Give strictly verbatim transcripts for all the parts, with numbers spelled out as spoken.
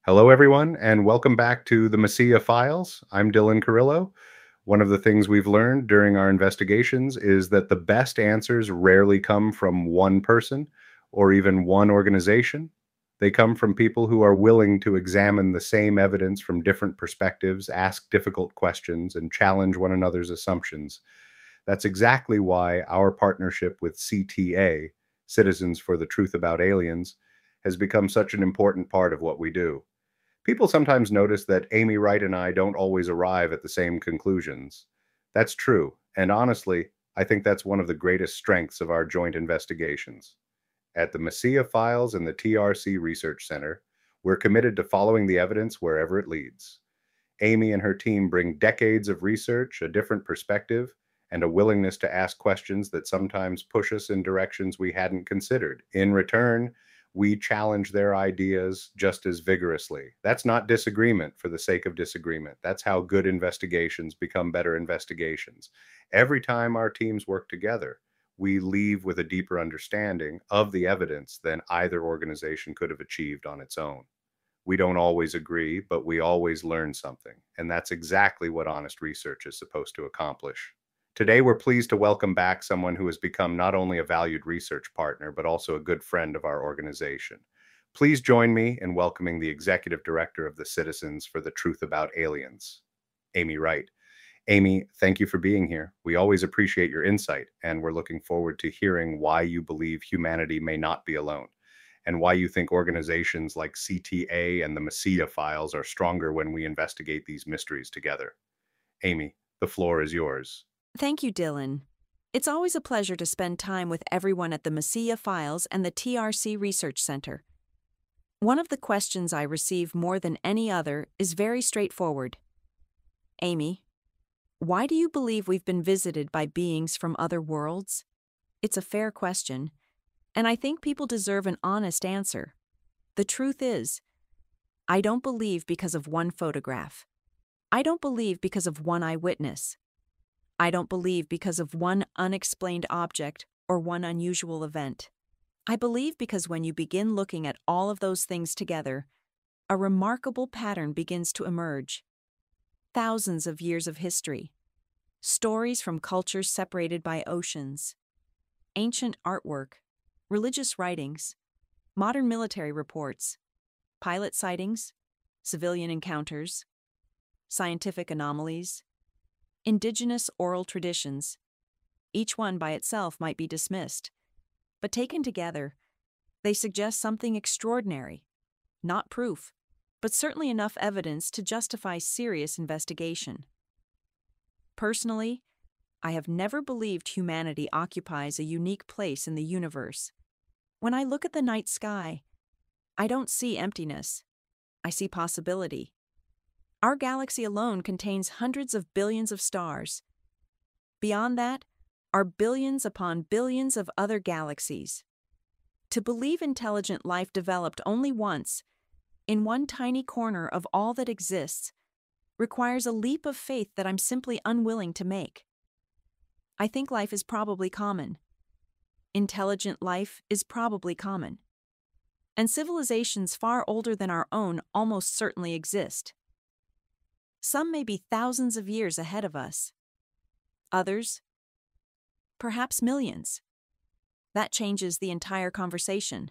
Hello, everyone, and welcome back to the Messia Files. I'm Dylan Carrillo. One of the things we've learned during our investigations is that the best answers rarely come from one person or even one organization. They come from people who are willing to examine the same evidence from different perspectives, ask difficult questions, and challenge one another's assumptions. That's exactly why our partnership with C T A, Citizens for the Truth About Aliens, has become such an important part of what we do. People sometimes notice that Amy Wright and I don't always arrive at the same conclusions. That's true, and honestly, I think that's one of the greatest strengths of our joint investigations. At the Messia Files and the T R C Research Center, we're committed to following the evidence wherever it leads. Amy and her team bring decades of research, a different perspective, and a willingness to ask questions that sometimes push us in directions we hadn't considered. In return, we challenge their ideas just as vigorously. That's not disagreement for the sake of disagreement. That's how good investigations become better investigations. Every time our teams work together, we leave with a deeper understanding of the evidence than either organization could have achieved on its own. We don't always agree, but we always learn something. And that's exactly what honest research is supposed to accomplish. Today, we're pleased to welcome back someone who has become not only a valued research partner, but also a good friend of our organization. Please join me in welcoming the Executive Director of the Citizens for the Truth About Aliens, Amy Wright. Amy, thank you for being here. We always appreciate your insight, and we're looking forward to hearing why you believe humanity may not be alone, and why you think organizations like C T A and the Messia Files are stronger when we investigate these mysteries together. Amy, the floor is yours. Thank you, Dylan. It's always a pleasure to spend time with everyone at the Messia Files and the T R C Research Center. One of the questions I receive more than any other is very straightforward. Amy, why do you believe we've been visited by beings from other worlds? It's a fair question, and I think people deserve an honest answer. The truth is, I don't believe because of one photograph. I don't believe because of one eyewitness. I don't believe because of one unexplained object or one unusual event. I believe because when you begin looking at all of those things together, a remarkable pattern begins to emerge. Thousands of years of history, stories from cultures separated by oceans, ancient artwork, religious writings, modern military reports, pilot sightings, civilian encounters, scientific anomalies, indigenous oral traditions. Each one by itself might be dismissed, but taken together, they suggest something extraordinary, not proof, but certainly enough evidence to justify serious investigation. Personally, I have never believed humanity occupies a unique place in the universe. When I look at the night sky, I don't see emptiness. I see possibility. Our galaxy alone contains hundreds of billions of stars. Beyond that are billions upon billions of other galaxies. To believe intelligent life developed only once, in one tiny corner of all that exists, requires a leap of faith that I'm simply unwilling to make. I think life is probably common. Intelligent life is probably common. And civilizations far older than our own almost certainly exist. Some may be thousands of years ahead of us. Others, perhaps millions. That changes the entire conversation.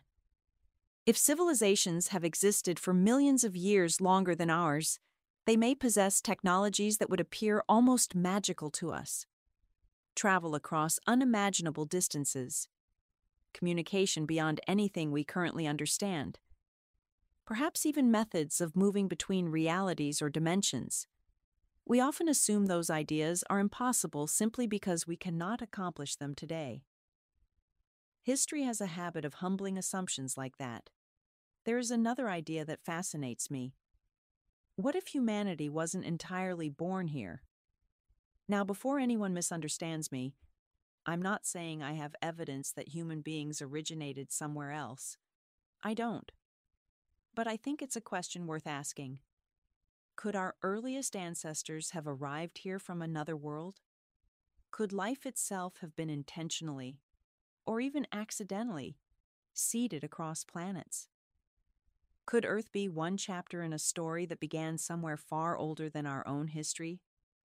If civilizations have existed for millions of years longer than ours, they may possess technologies that would appear almost magical to us. Travel across unimaginable distances. Communication beyond anything we currently understand. Perhaps even methods of moving between realities or dimensions. We often assume those ideas are impossible simply because we cannot accomplish them today. History has a habit of humbling assumptions like that. There is another idea that fascinates me. What if humanity wasn't entirely born here? Now, before anyone misunderstands me, I'm not saying I have evidence that human beings originated somewhere else. I don't. But I think it's a question worth asking. Could our earliest ancestors have arrived here from another world? Could life itself have been intentionally, or even accidentally, seeded across planets? Could Earth be one chapter in a story that began somewhere far older than our own history?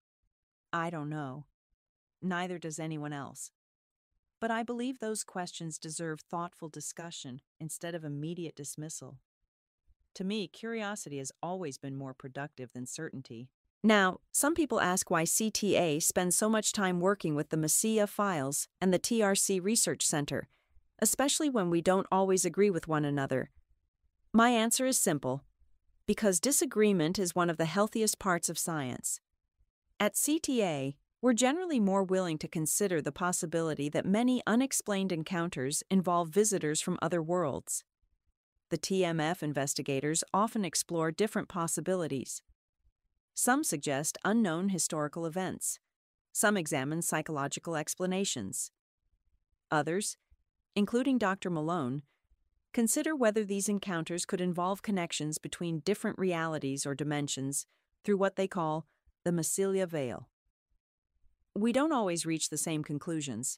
I don't know. Neither does anyone else. But I believe those questions deserve thoughtful discussion instead of immediate dismissal. To me, curiosity has always been more productive than certainty. Now, some people ask why C T A spends so much time working with the Messiah Files and the T R C Research Center, especially when we don't always agree with one another. My answer is simple: because disagreement is one of the healthiest parts of science. At C T A, we're generally more willing to consider the possibility that many unexplained encounters involve visitors from other worlds. The T M F investigators often explore different possibilities. Some suggest unknown historical events. Some examine psychological explanations. Others, including Doctor Malone, consider whether these encounters could involve connections between different realities or dimensions through what they call the mycelia veil. We don't always reach the same conclusions.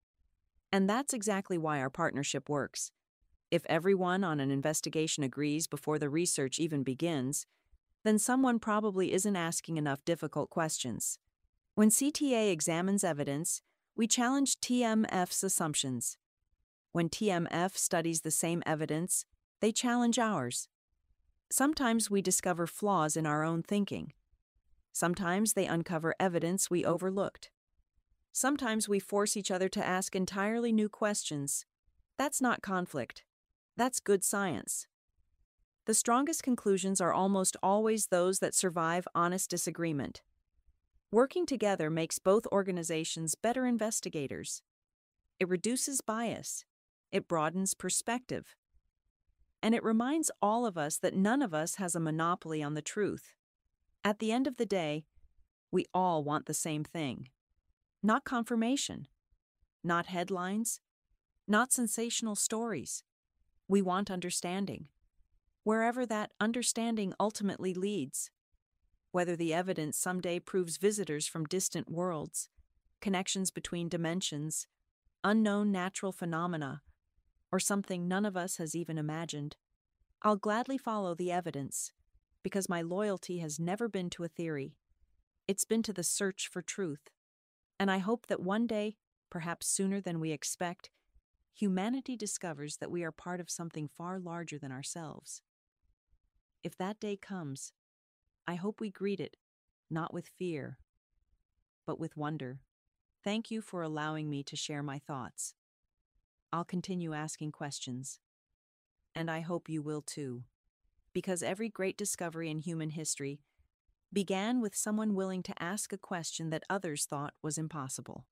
And that's exactly why our partnership works. If everyone on an investigation agrees before the research even begins, then someone probably isn't asking enough difficult questions. When C T A examines evidence, we challenge T M F's assumptions. When T M F studies the same evidence, they challenge ours. Sometimes we discover flaws in our own thinking. Sometimes they uncover evidence we overlooked. Sometimes we force each other to ask entirely new questions. That's not conflict. That's good science. The strongest conclusions are almost always those that survive honest disagreement. Working together makes both organizations better investigators. It reduces bias. It broadens perspective. And it reminds all of us that none of us has a monopoly on the truth. At the end of the day, we all want the same thing. Not confirmation. Not headlines. Not sensational stories. We want understanding. Wherever that understanding ultimately leads. Whether the evidence someday proves visitors from distant worlds, connections between dimensions, unknown natural phenomena, or something none of us has even imagined, I'll gladly follow the evidence, because my loyalty has never been to a theory. It's been to the search for truth. And I hope that one day, perhaps sooner than we expect, humanity discovers that we are part of something far larger than ourselves. If that day comes, I hope we greet it, not with fear, but with wonder. Thank you for allowing me to share my thoughts. I'll continue asking questions. And I hope you will too, because every great discovery in human history began with someone willing to ask a question that others thought was impossible.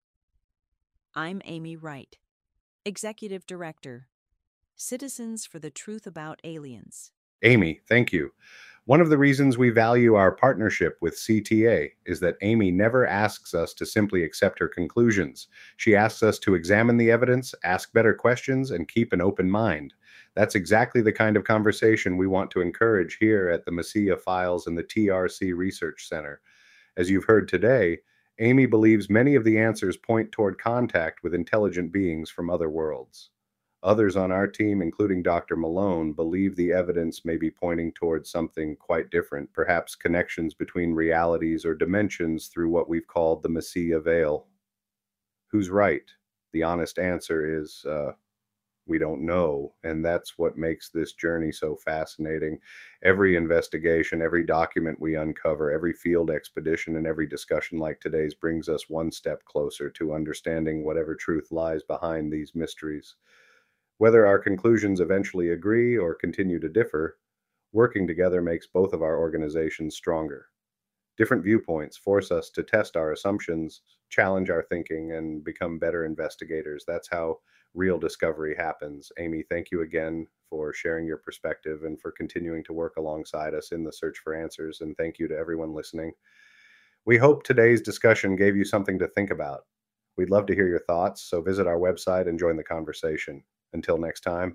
I'm Amy Wright, Executive Director, Citizens for the Truth About Aliens. Amy, thank you. One of the reasons we value our partnership with C T A is that Amy never asks us to simply accept her conclusions. She asks us to examine the evidence, ask better questions, and keep an open mind. That's exactly the kind of conversation we want to encourage here at the Messiah Files and the T R C Research Center. As you've heard today, Amy believes many of the answers point toward contact with intelligent beings from other worlds. Others on our team, including Doctor Malone, believe the evidence may be pointing towards something quite different, perhaps connections between realities or dimensions through what we've called the Messiah veil. Who's right? The honest answer is, uh, we don't know, and that's what makes this journey so fascinating. Every investigation, every document we uncover, every field expedition, and every discussion like today's brings us one step closer to understanding whatever truth lies behind these mysteries. Whether our conclusions eventually agree or continue to differ, working together makes both of our organizations stronger. Different viewpoints force us to test our assumptions, challenge our thinking, and become better investigators. That's how real discovery happens. Amy, thank you again for sharing your perspective and for continuing to work alongside us in the search for answers. And thank you to everyone listening. We hope today's discussion gave you something to think about. We'd love to hear your thoughts, so visit our website and join the conversation. Until next time,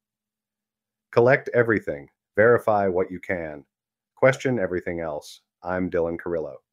collect everything, verify what you can, question everything else. I'm Dylan Carrillo.